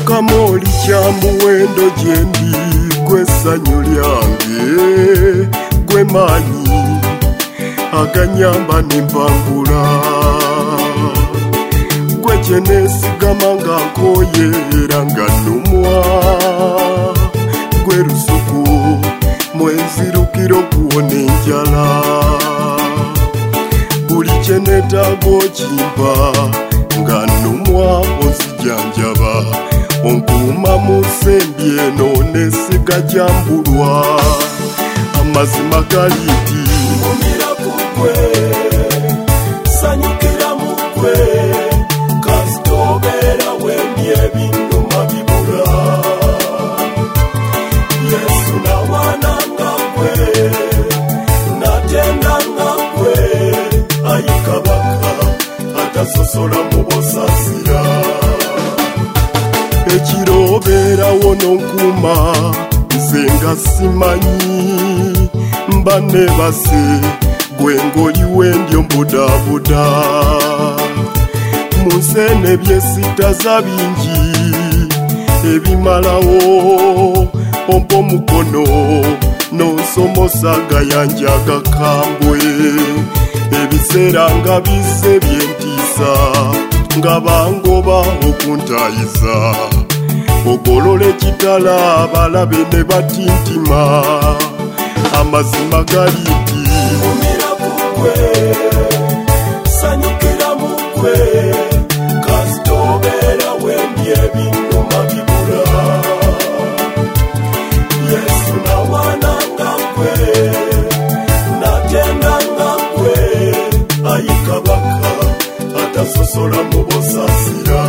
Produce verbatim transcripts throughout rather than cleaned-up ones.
Kamoli kya muwendo gyendi gwe ssanyu lyange gwe maanyi aganyamba nempangula gwe gye neesigama nga nkooye era nga nnumwa gwe lusuku mwenzirukira okuwona enjala buli kye neetaaga okimpa nga nnumwa onzijanjaba onkuuma mu nsembye eno neesiga gyambulwa amazima gali nti ngumira ku ggwe sanyukira mu ggwe kasita obeera wendi ebinnuma bibula Yesu nawaana nga ggwe natenda nga ggwe ayi kabaka atasosola mu bosasira ekiro obeerawo n'onkuuma nze nga simanyi mba neebase gwe ng'oliwe ndyo mbudabuda mu nseene ebyesitaza bingi ebimalawo ompa omukono n'onsomosa agayanja agakambwe ebiseera nga bizze byentiisa nga bangoba okuntayiza ogolola ekitala abalabe ne batintima amazima gali nti ngumira ku ggwe sanyukira mu ggwe kasita obeera wendi ebinnuma bibula Yesu nawaana nga ggwe natenda nga ggwe ayi kabaka atasosola mu bosasira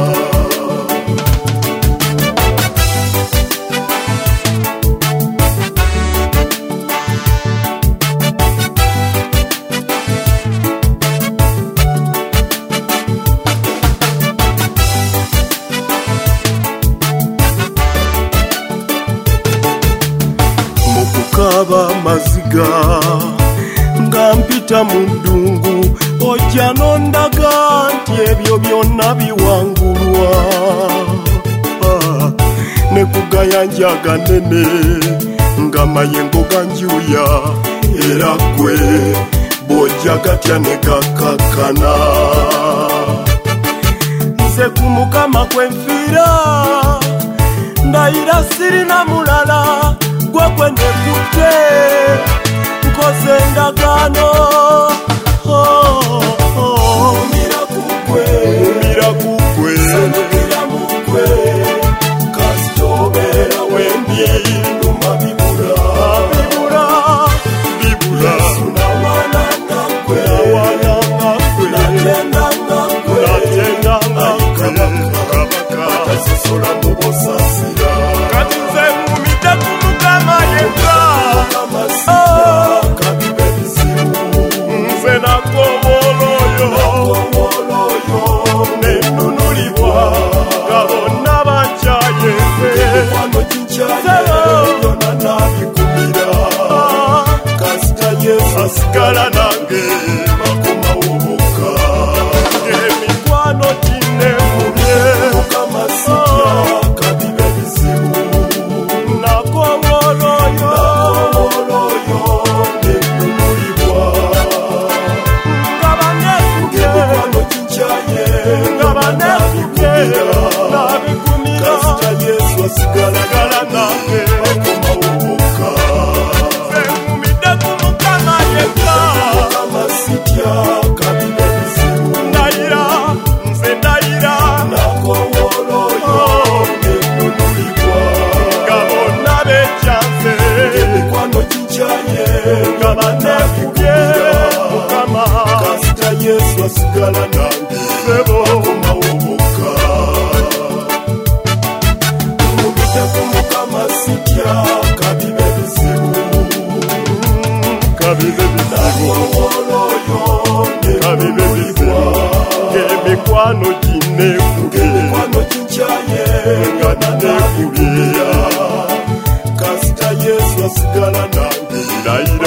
mukukaba maziga nga mpita mu ddungu ojja nondaga nti ebyo byonna biwangulwa ah, ne kugayanja ganene nga mayengo ganjuya era gwe bw'ojja gatya ne gakkakkana nze ku Mukama kwe nfiira ndayira sirina mulala gwe gwe nekutte nkoze endagaano ngumira ku ggwe ngumira ku ggwe sanyukira mu ggwe kasita obeera wendi ebinnuma bibula bibula bibula Yesu nawaana nga ggwe nawaana nga ggwe natenda nga ggwe natenda nga ggwe kabaka atasosola mu bosasira kati nze ngumidde ku Mukama yekka kabiba ebizibu nze nakoboloyo nenunulibwa nga bonna bakyaye wano kinkyaye byonna nabikumira kasita Yesu asigala nange bakomawo bokka emikwano ginemubye Mukama sitya kabiba ebizibu nakoboloyo nenunulibwa nga banefubye emikwano kinkyaye nga banefubye nabikumira kasita Yesu asigalagala nange bakomawo bokka nze nkumidde ku Mukama yekka Mukama sitya kabiba ebizibu ndayira nze ndayira nakowoloyo nenunulibwa nga bonna bekyanze emikwano kinkyaye nga banefubye Mukama kasita Yesu asigala nange bakomawo bokka ngumidde ku Mukama sitya kabiba ebizibu kabiba ebizibu kabiba ebizibu ng'emikwano ginekubye emikwano kinkyaye nga nanekubye kasita Yesu asigala nange ndayira